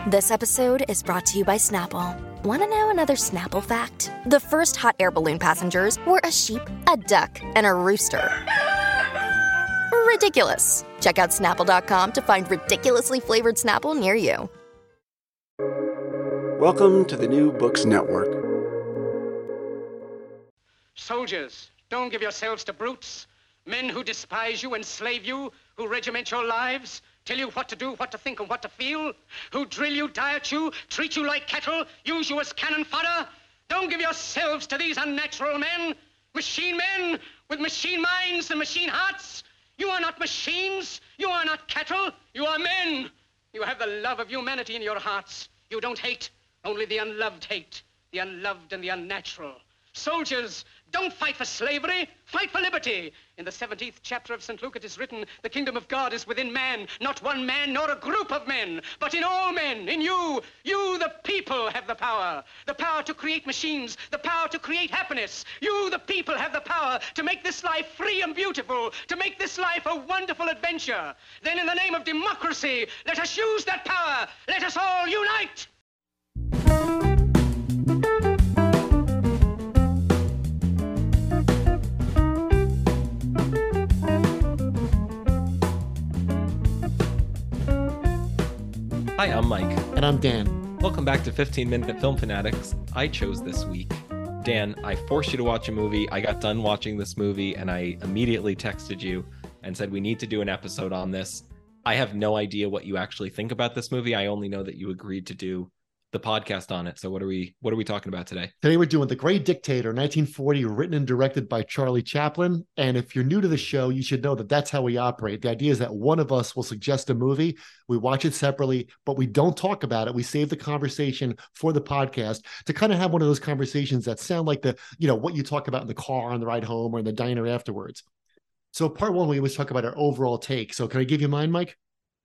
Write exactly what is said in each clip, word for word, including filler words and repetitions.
This episode is brought to you by Snapple. Want to know another Snapple fact? The first hot air balloon passengers were a sheep, a duck, and a rooster. Ridiculous. Check out Snapple dot com to find ridiculously flavored Snapple near you. Welcome to the New Books Network. Soldiers, don't give yourselves to brutes. Men who despise you, enslave you, who regiment your lives, tell you what to do, what to think, and what to feel, who drill you, diet you, treat you like cattle, use you as cannon fodder. Don't give yourselves to these unnatural men, machine men with machine minds and machine hearts. You are not machines. You are not cattle. You are men. You have the love of humanity in your hearts. You don't hate. Only the unloved hate. The unloved and the unnatural. Soldiers, don't fight for slavery. Fight for liberty. In the seventeenth chapter of Saint Luke it is written, the kingdom of God is within man. Not one man nor a group of men, but in all men, in you. You, the people, have the power. The power to create machines. The power to create happiness. You, the people, have the power to make this life free and beautiful. To make this life a wonderful adventure. Then in the name of democracy, let us use that power. Let us all unite. Hi, I'm Mike. And I'm Dan. Welcome back to fifteen minute Film Fanatics. I chose this week. Dan, I forced you to watch a movie. I got done watching this movie and I immediately texted you and said we need to do an episode on this. I have no idea what you actually think about this movie. I only know that you agreed to do the podcast on it. So what are we what are we talking about today? Today we're doing The Great Dictator, nineteen forty, written and directed by Charlie Chaplin. And if you're new to the show, you should know that that's how we operate. The idea is that one of us will suggest a movie, we watch it separately, but we don't talk about it. We save the conversation for the podcast to kind of have one of those conversations that sound like the, you know, what you talk about in the car on the ride home or in the diner afterwards. So part one, we always talk about our overall take. So can I give you mine, Mike?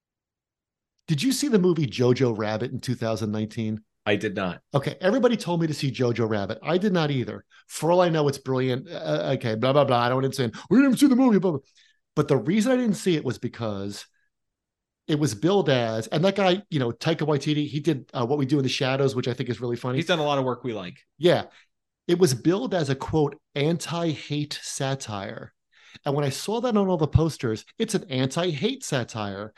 Did you see the movie Jojo Rabbit in two thousand nineteen? I did not. Okay, everybody told me to see Jojo Rabbit. I did not either. For all I know, it's brilliant. Uh, okay, blah, blah, blah. I don't want to say, we didn't see the movie. Blah, blah. But the reason I didn't see it was because it was billed as, and that guy, you know, Taika Waititi, he did uh, What We Do in the Shadows, which I think is really funny. He's done a lot of work we like. Yeah. It was billed as a, quote, anti-hate satire. And when I saw that on all the posters, it's an anti-hate satire.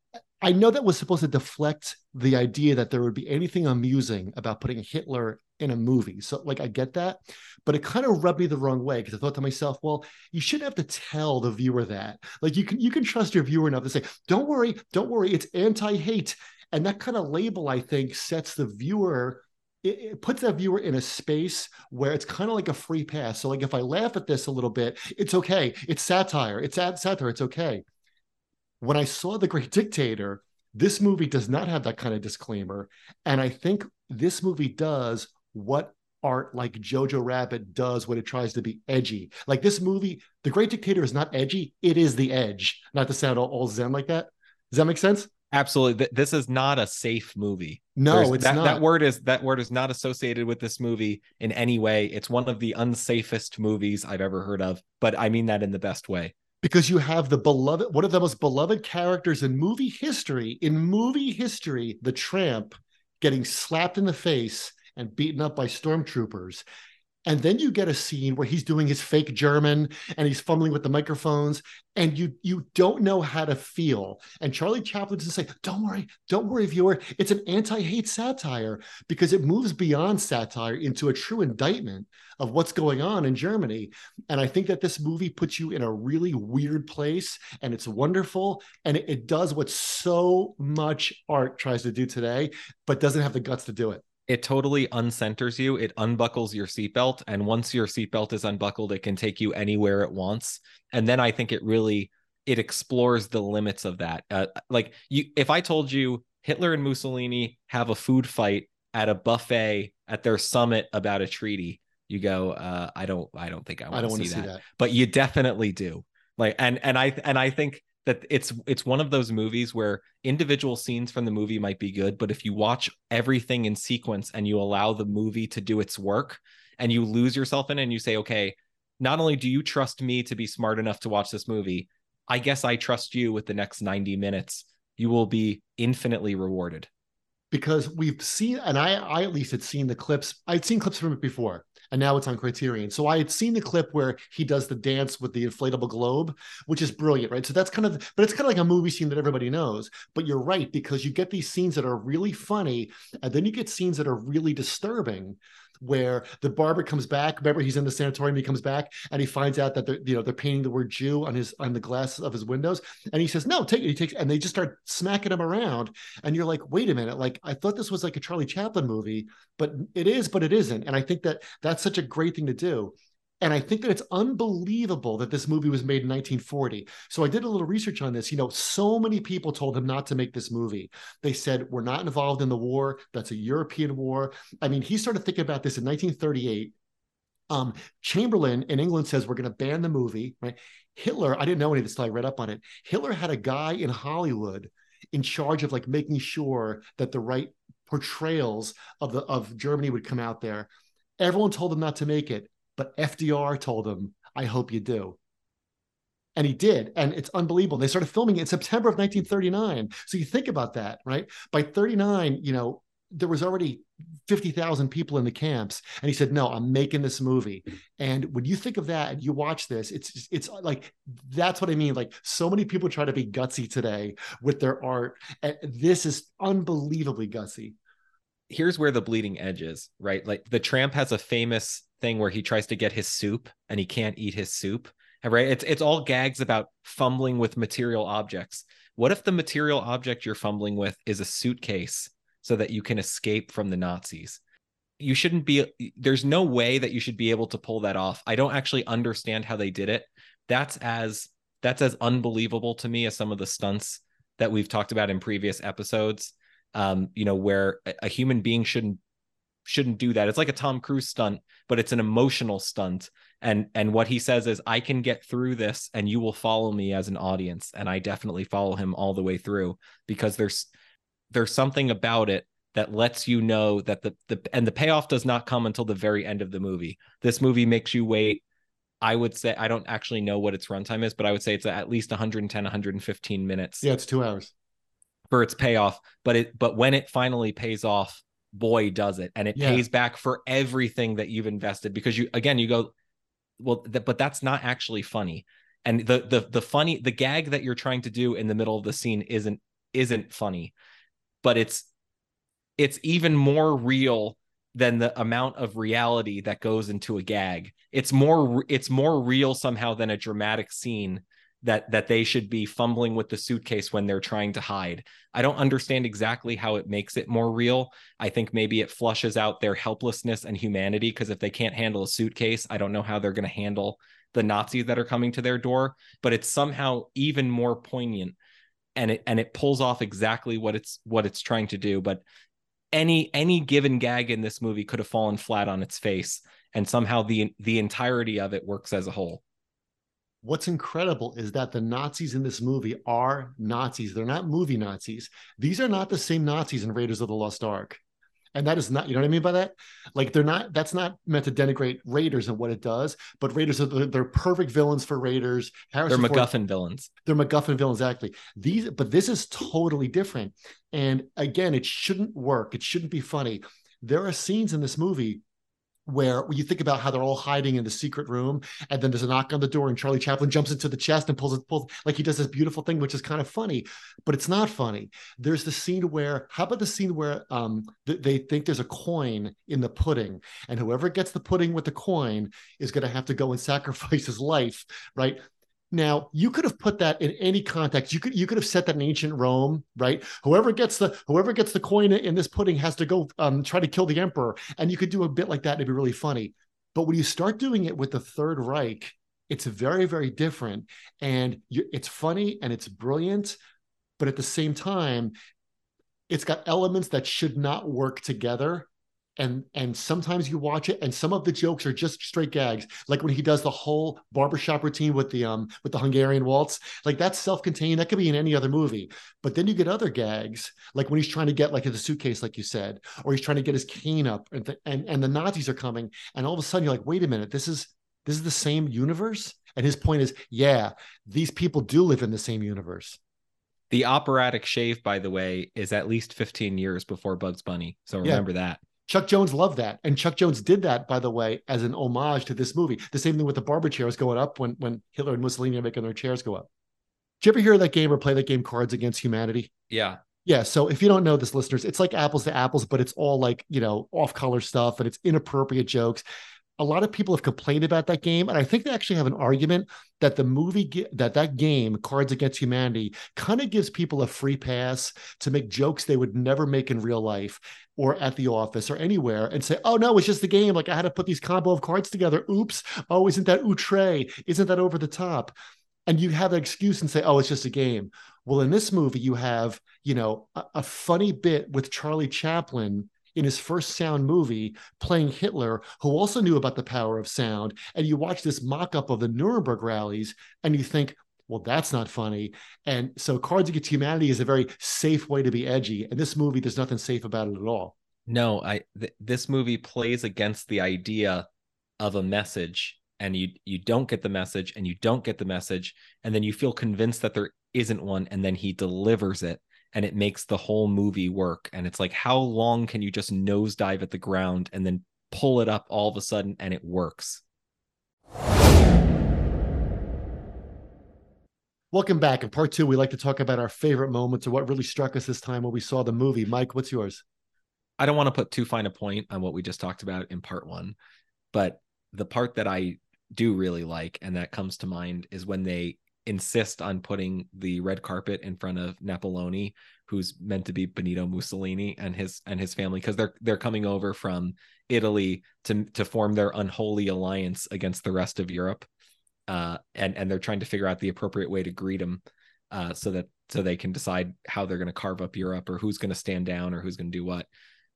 I know that was supposed to deflect the idea that there would be anything amusing about putting Hitler in a movie. So, like, I get that, but it kind of rubbed me the wrong way because I thought to myself, well, you shouldn't have to tell the viewer that. Like, you can you can trust your viewer enough to say, don't worry, don't worry, it's anti-hate. And that kind of label, I think, sets the viewer, it, it puts that viewer in a space where it's kind of like a free pass. So, like, if I laugh at this a little bit, it's okay. It's satire. It's satire. It's okay. When I saw The Great Dictator, this movie does not have that kind of disclaimer. And I think this movie does what art like Jojo Rabbit does when it tries to be edgy. Like this movie, The Great Dictator is not edgy. It is the edge. Not to sound all, all zen like that. Does that make sense? Absolutely. This is not a safe movie. No, There's, it's that, not. That word is that word is not associated with this movie in any way. It's one of the unsafest movies I've ever heard of, but I mean that in the best way. Because you have the beloved, one of the most beloved characters in movie history, in movie history, the tramp getting slapped in the face and beaten up by stormtroopers. And then you get a scene where he's doing his fake German and he's fumbling with the microphones and you you don't know how to feel. And Charlie Chaplin doesn't say, don't worry, don't worry, viewer. It's an anti-hate satire because it moves beyond satire into a true indictment of what's going on in Germany. And I think that this movie puts you in a really weird place and it's wonderful. And it, it does what so much art tries to do today, but doesn't have the guts to do it. It totally uncenters you. It unbuckles your seatbelt. And once your seatbelt is unbuckled, it can take you anywhere it wants. And then I think it really, it explores the limits of that. Uh, like you, if I told you Hitler and Mussolini have a food fight at a buffet at their summit about a treaty, you go, uh, I don't, I don't think I want to see, see that. But you definitely do. Like, and, and I, and I think that it's it's one of those movies where individual scenes from the movie might be good, but if you watch everything in sequence and you allow the movie to do its work and you lose yourself in it and you say, okay, not only do you trust me to be smart enough to watch this movie, I guess I trust you with the next ninety minutes, you will be infinitely rewarded. because we've seen, and I, I at least had seen the clips. I'd seen clips from it before, and now it's on Criterion. So I had seen the clip where he does the dance with the inflatable globe, which is brilliant, right? So that's kind of, but it's kind of like a movie scene that everybody knows. But you're right, because you get these scenes that are really funny, and then you get scenes that are really disturbing, where the barber comes back. Remember, he's in the sanatorium. He comes back and he finds out that they're, you know, they're painting the word Jew on his on the glass of his windows. And he says, "No, take it." He takes, and they just start smacking him around. And you're like, "Wait a minute! Like, I thought this was like a Charlie Chaplin movie, but it is, but it isn't." And I think that that's such a great thing to do. And I think that it's unbelievable that this movie was made in nineteen forty. So I did a little research on this. You know, so many people told him not to make this movie. They said, we're not involved in the war. That's a European war. I mean, he started thinking about this in nineteen thirty-eight. Um, Chamberlain in England says, we're going to ban the movie, right? Hitler, I didn't know any of this until I read up on it. Hitler had a guy in Hollywood in charge of like making sure that the right portrayals of the of Germany would come out there. Everyone told him not to make it. But F D R told him, I hope you do. And he did. And it's unbelievable. They started filming it in September of nineteen thirty-nine. So you think about that, right? By thirty-nine, you know, there was already fifty thousand people in the camps. And he said, no, I'm making this movie. And when you think of that and you watch this, it's, it's like, that's what I mean. Like, so many people try to be gutsy today with their art. And this is unbelievably gutsy. Here's where the bleeding edge is, right? Like, the Tramp has a famous thing where he tries to get his soup and he can't eat his soup, right? It's it's all gags about fumbling with material objects. What if the material object you're fumbling with is a suitcase so that you can escape from the Nazis? You shouldn't be, there's no way that you should be able to pull that off. I don't actually understand how they did it. That's as that's as unbelievable to me as some of the stunts that we've talked about in previous episodes. Um, you know, where a human being shouldn't shouldn't do that. It's like a Tom Cruise stunt, but it's an emotional stunt. And and what he says is, I can get through this and you will follow me as an audience. And I definitely follow him all the way through, because there's there's something about it that lets you know that the the and the payoff does not come until the very end of the movie. This movie makes you wait. I would say, I don't actually know what its runtime is, but I would say it's at least one hundred ten, one hundred fifteen minutes. Yeah, it's two hours. For its payoff. But it but when it finally pays off, boy, does it. And it yeah. pays back for everything that you've invested, because you, again, you go, well, th- but that's not actually funny. And the the the funny, the gag that you're trying to do in the middle of the scene isn't isn't funny, but it's it's even more real than the amount of reality that goes into a gag. It's more it's more real somehow than a dramatic scene that that they should be fumbling with the suitcase when they're trying to hide. I don't understand exactly how it makes it more real. I think maybe it flushes out their helplessness and humanity, because if they can't handle a suitcase, I don't know how they're going to handle the Nazis that are coming to their door. But it's somehow even more poignant, and it and it pulls off exactly what it's what it's trying to do. But any any given gag in this movie could have fallen flat on its face, and somehow the the entirety of it works as a whole. What's incredible is that the Nazis in this movie are Nazis. They're not movie Nazis. These are not the same Nazis in Raiders of the Lost Ark. And that is not, you know what I mean by that? Like, they're not, that's not meant to denigrate Raiders and what it does, but Raiders are, they're perfect villains for Raiders. Harrison they're MacGuffin Ford, villains. They're MacGuffin villains, exactly. These, but this is totally different. And again, it shouldn't work. It shouldn't be funny. There are scenes in this movie where you think about how they're all hiding in the secret room, and then there's a knock on the door and Charlie Chaplin jumps into the chest and pulls it, pulls, like he does this beautiful thing, which is kind of funny, but it's not funny. There's the scene where, how about the scene where um, th- they think there's a coin in the pudding, and whoever gets the pudding with the coin is going to have to go and sacrifice his life, right? Now, you could have put that in any context. You could you could have set that in ancient Rome, right? Whoever gets the whoever gets the coin in this pudding has to go um, try to kill the emperor, and you could do a bit like that. And it'd be really funny. But when you start doing it with the Third Reich, it's very, very different, and you, it's funny and it's brilliant. But at the same time, it's got elements that should not work together. And and sometimes you watch it, and some of the jokes are just straight gags, like when he does the whole barbershop routine with the um with the Hungarian waltz. Like, that's self-contained. That could be in any other movie. But then you get other gags, like when he's trying to get like the suitcase, like you said, or he's trying to get his cane up, and th- and and the Nazis are coming, and all of a sudden you're like, wait a minute, this is this is the same universe. And his point is, yeah, these people do live in the same universe. The operatic shave, by the way, is at least fifteen years before Bugs Bunny. So remember yeah. that. Chuck Jones loved that. And Chuck Jones did that, by the way, as an homage to this movie. The same thing with the barber chairs going up when, when Hitler and Mussolini are making their chairs go up. Did you ever hear of that game or play that game, Cards Against Humanity? Yeah. Yeah. So if you don't know this, listeners, it's like apples to apples, but it's all like, you know, off-color stuff and it's inappropriate jokes. A lot of people have complained about that game, and I think they actually have an argument that the movie, that that game, Cards Against Humanity, kind of gives people a free pass to make jokes they would never make in real life or at the office or anywhere and say, oh, no, it's just a game. Like I had to put these combo of cards together. Oops. Oh, isn't that outre? Isn't that over the top? And you have an excuse and say, oh, it's just a game. Well, in this movie, you have, you know, a, a funny bit with Charlie Chaplin in his first sound movie playing Hitler, who also knew about the power of sound. And you watch this mock-up of the Nuremberg rallies and you think, well, that's not funny. And so Cards Against Humanity is a very safe way to be edgy. And this movie, there's nothing safe about it at all. No, I th- this movie plays against the idea of a message, and you you don't get the message and you don't get the message. And then you feel convinced that there isn't one. And then he delivers it. And it makes the whole movie work. And it's like, how long can you just nosedive at the ground and then pull it up all of a sudden and it works? Welcome back. In part two, we like to talk about our favorite moments or what really struck us this time when we saw the movie. Mike, what's yours? I don't want to put too fine a point on what we just talked about in part one, but the part that I do really like and that comes to mind is when they insist on putting the red carpet in front of Napoleone, who's meant to be Benito Mussolini and his and his family, because they're they're coming over from Italy to to form their unholy alliance against the rest of Europe, uh, and and they're trying to figure out the appropriate way to greet him, uh, so that so they can decide how they're going to carve up Europe or who's going to stand down or who's going to do what.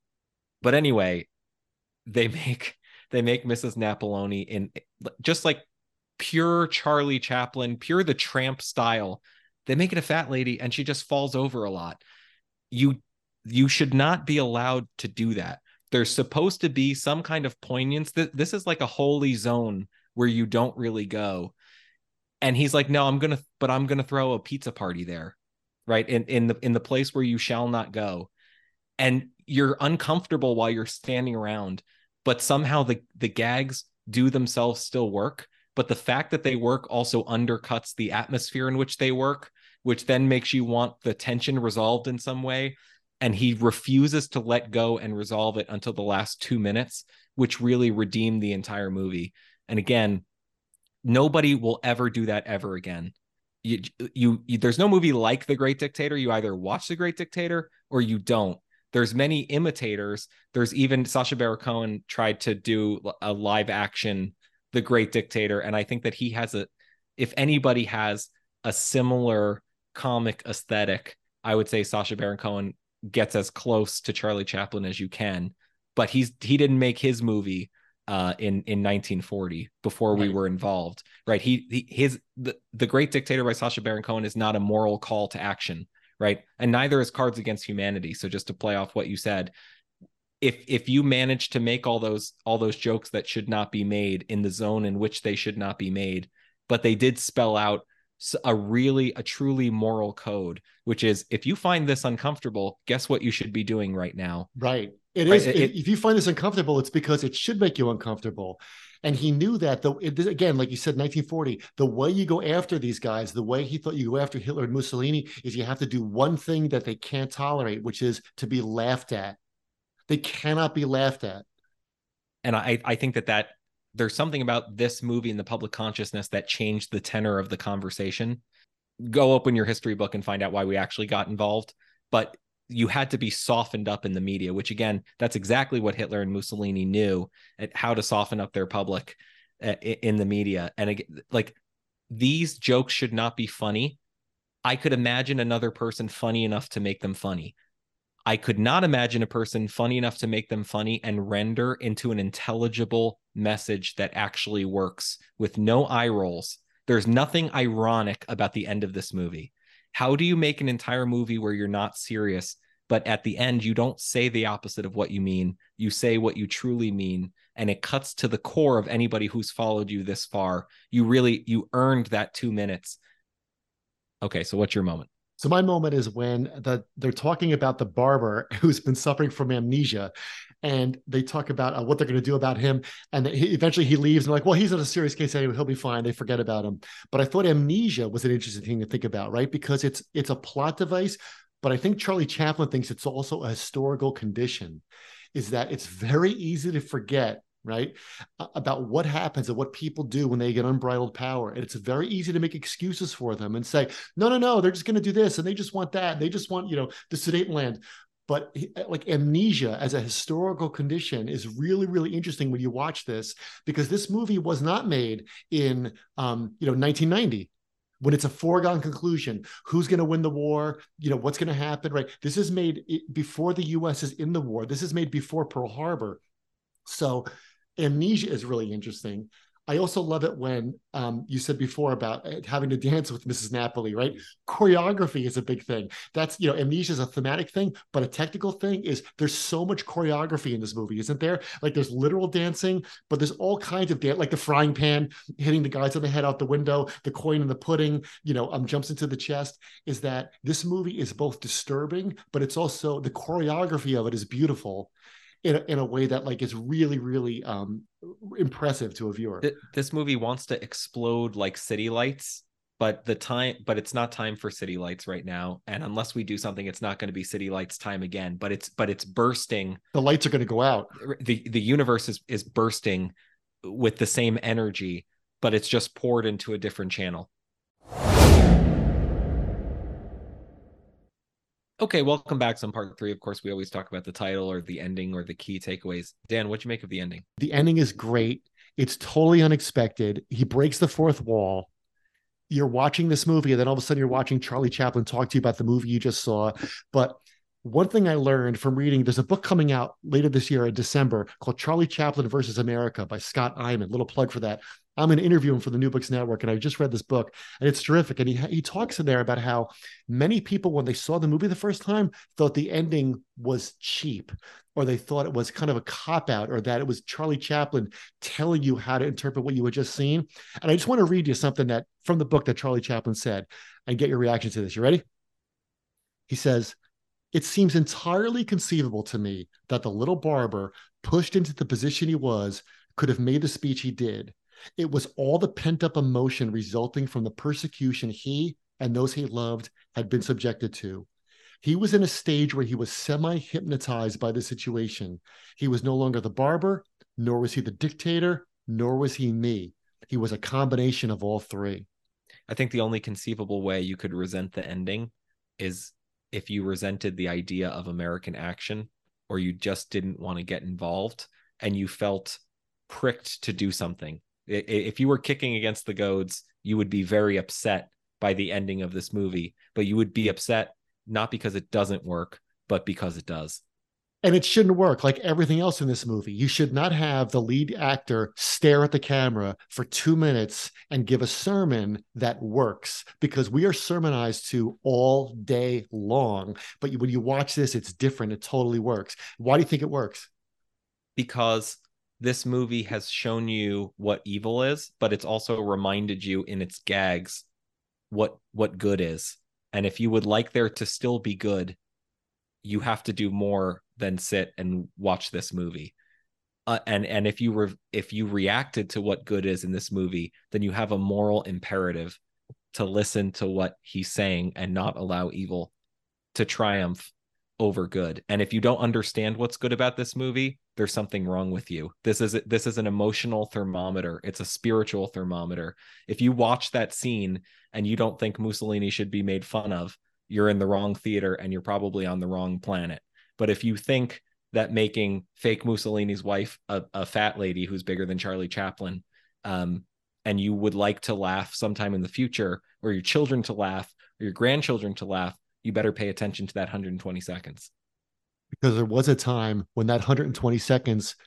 But anyway, they make they make Missus Napoleone in just like pure Charlie Chaplin, pure the Tramp style. They make it a fat lady and she just falls over a lot. You you should not be allowed to do that. There's supposed to be some kind of poignance. This is like a holy zone where you don't really go. And he's like, no, I'm gonna, but I'm gonna throw a pizza party there, right? In in the in the place where you shall not go. And you're uncomfortable while you're standing around, but somehow the the gags do themselves still work. But the fact that they work also undercuts the atmosphere in which they work, which then makes you want the tension resolved in some way. And he refuses to let go and resolve it until the last two minutes, which really redeemed the entire movie. And again, nobody will ever do that ever again. You, you, you, there's no movie like The Great Dictator. You either watch The Great Dictator or you don't. There's many imitators. There's even Sacha Baron Cohen tried to do a live action The Great Dictator. And I think that he has a, if anybody has a similar comic aesthetic, I would say Sacha Baron Cohen gets as close to Charlie Chaplin as you can, but he's, he didn't make his movie uh, in, in nineteen forty before we right. were involved, right? He, he, his, the, the Great Dictator by Sacha Baron Cohen is not a moral call to action, right? And neither is Cards Against Humanity. So just to play off what you said, if if you manage to make all those all those jokes that should not be made in the zone in which they should not be made, but they did spell out a really a truly moral code, which is if you find this uncomfortable, guess what you should be doing right now. Right. It right? is. It, if you find this uncomfortable, it's because it should make you uncomfortable. And he knew that, though, again, like you said, nineteen forty, the way you go after these guys, the way he thought you go after Hitler and Mussolini is you have to do one thing that they can't tolerate, which is to be laughed at. They cannot be laughed at. And I, I think that that there's something about this movie in the public consciousness that changed the tenor of the conversation. Go open your history book and find out why we actually got involved. But you had to be softened up in the media, which again, that's exactly what Hitler and Mussolini knew at how to soften up their public uh, in the media. And again, like these jokes should not be funny. I could imagine another person funny enough to make them funny. I could not imagine a person funny enough to make them funny and render into an intelligible message that actually works with no eye rolls. There's nothing ironic about the end of this movie. How do you make an entire movie where you're not serious, but at the end, you don't say the opposite of what you mean. You say what you truly mean, and it cuts to the core of anybody who's followed you this far. You really, you earned that two minutes. Okay, so what's your moment? So my moment is when the they're talking about the barber who's been suffering from amnesia, and they talk about uh, what they're going to do about him. And he, eventually he leaves, and like, well, he's in a serious case anyway; he'll be fine. They forget about him. But I thought amnesia was an interesting thing to think about, right? Because it's it's a plot device, but I think Charlie Chaplin thinks it's also a historical condition. Is that it's very easy to forget, right, about what happens and what people do when they get unbridled power. And it's very easy to make excuses for them and say, no, no, no, they're just going to do this. And they just want that. They just want, you know, the Sudetenland. But like amnesia as a historical condition is really, really interesting when you watch this, because this movie was not made in, um, you know, nineteen ninety. When it's a foregone conclusion, who's going to win the war, you know, what's going to happen, right? This is made before the U S is in the war. This is made before Pearl Harbor. So amnesia is really interesting. I also love it when um, you said before about having to dance with Missus Napoli, right? Choreography is a big thing. That's, you know, amnesia is a thematic thing, but a technical thing is there's so much choreography in this movie, isn't there? Like there's literal dancing, but there's all kinds of dance, like the frying pan hitting the guys on the head out the window, the coin in the pudding, you know, um, jumps into the chest. Is that this movie is both disturbing, but it's also, the choreography of it is beautiful. In a, in a way that like is really, really um, impressive to a viewer. This movie wants to explode like city lights, but the time, but it's not time for city lights right now. And unless we do something, it's not going to be city lights time again. But it's, but it's bursting. The lights are going to go out. The the universe is is bursting with the same energy, but it's just poured into a different channel. Okay, welcome back. So in part three, of course, we always talk about the title or the ending or the key takeaways. Dan, what'd you make of the ending? The ending is great. It's totally unexpected. He breaks the fourth wall. You're watching this movie, and then all of a sudden you're watching Charlie Chaplin talk to you about the movie you just saw. But one thing I learned from reading, there's a book coming out later this year in December called Charlie Chaplin versus America by Scott Eyman. Little plug for that. I'm going to interview him for the New Books Network, and I just read this book, and it's terrific. And he he talks in there about how many people, when they saw the movie the first time, thought the ending was cheap, or they thought it was kind of a cop-out, or that it was Charlie Chaplin telling you how to interpret what you had just seen. And I just want to read you something that from the book that Charlie Chaplin said, and get your reaction to this. You ready? He says, "It seems entirely conceivable to me that the little barber, pushed into the position he was, could have made the speech he did. It was all the pent-up emotion resulting from the persecution he and those he loved had been subjected to. He was in a stage where he was semi-hypnotized by the situation. He was no longer the barber, nor was he the dictator, nor was he me. He was a combination of all three." I think the only conceivable way you could resent the ending is if you resented the idea of American action, or you just didn't want to get involved and you felt pricked to do something. If you were kicking against the goads, you would be very upset by the ending of this movie, but you would be upset not because it doesn't work, but because it does. And it shouldn't work like everything else in this movie. You should not have the lead actor stare at the camera for two minutes and give a sermon that works, because we are sermonized to all day long. But when you watch this, it's different. It totally works. Why do you think it works? Because this movie has shown you what evil is, but it's also reminded you in its gags what what good is. And if you would like there to still be good, you have to do more than sit and watch this movie. Uh, and and if you re- if you reacted to what good is in this movie, then you have a moral imperative to listen to what he's saying and not allow evil to triumph over good. And if you don't understand what's good about this movie, there's something wrong with you. This is this is an emotional thermometer. It's a spiritual thermometer. If you watch that scene and you don't think Mussolini should be made fun of, you're in the wrong theater and you're probably on the wrong planet. But if you think that making fake Mussolini's wife a, a fat lady who's bigger than Charlie Chaplin, um, and you would like to laugh sometime in the future, or your children to laugh, or your grandchildren to laugh, you better pay attention to that one hundred twenty seconds. Because there was a time when that one hundred twenty seconds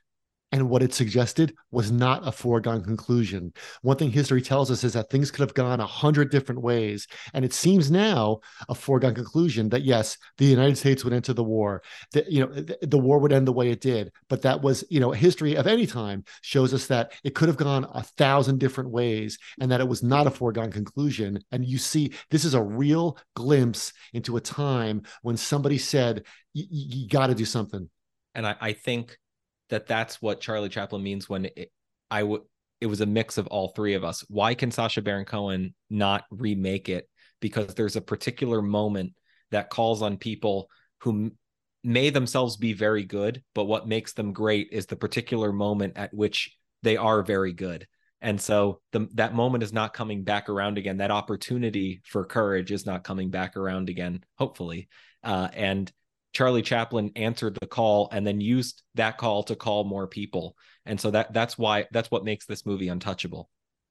And what it suggested was not a foregone conclusion. One thing history tells us is that things could have gone a hundred different ways. And it seems now a foregone conclusion that, yes, the United States would enter the war, that, you know, the, the war would end the way it did. But that was, you know, history of any time shows us that it could have gone a thousand different ways and that it was not a foregone conclusion. And you see, this is a real glimpse into a time when somebody said, you got to do something. And I, I think that that's what Charlie Chaplin means when it, I would, it was a mix of all three of us. Why can Sacha Baron Cohen not remake it? Because there's a particular moment that calls on people who may themselves be very good, but what makes them great is the particular moment at which they are very good. And so the, that moment is not coming back around again. That opportunity for courage is not coming back around again, hopefully. Uh, and Charlie Chaplin answered the call and then used that call to call more people. And so that that's why that's what makes this movie untouchable.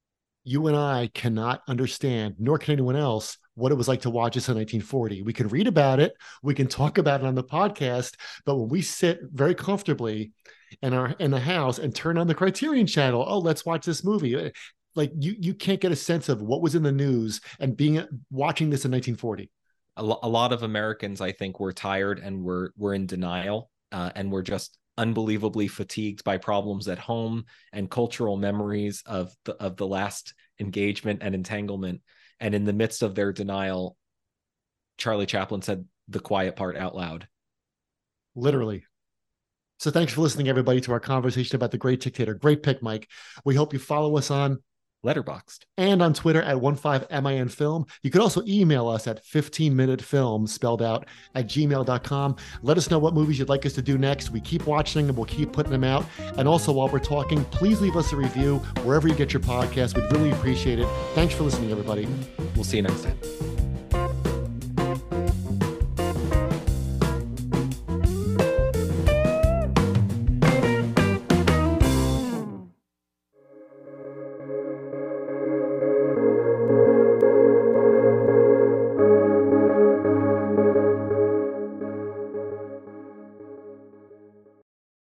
You and I cannot understand, nor can anyone else, what it was like to watch this in nineteen forty. We can read about it, we can talk about it on the podcast, but when we sit very comfortably in our in the house and turn on the Criterion channel, oh, let's watch this movie. Like you you can't get a sense of what was in the news and being watching this in nineteen forty. A, lo- a lot of Americans, I think, were tired and were were in denial, uh, and were just unbelievably fatigued by problems at home and cultural memories of the of the last engagement and entanglement. And in the midst of their denial, Charlie Chaplin said the quiet part out loud. Literally. So thanks for listening, everybody, to our conversation about The Great Dictator. Great pick, Mike. We hope you follow us on Letterboxd and on Twitter at fifteen min film. You could also email us at fifteen minute film spelled out at gmail dot com. Let us know what movies you'd like us to do next. We keep watching and we'll keep putting them out. And also, while we're talking, please leave us a review wherever you get your podcast. We'd really appreciate it. Thanks for listening, everybody. We'll see you next time.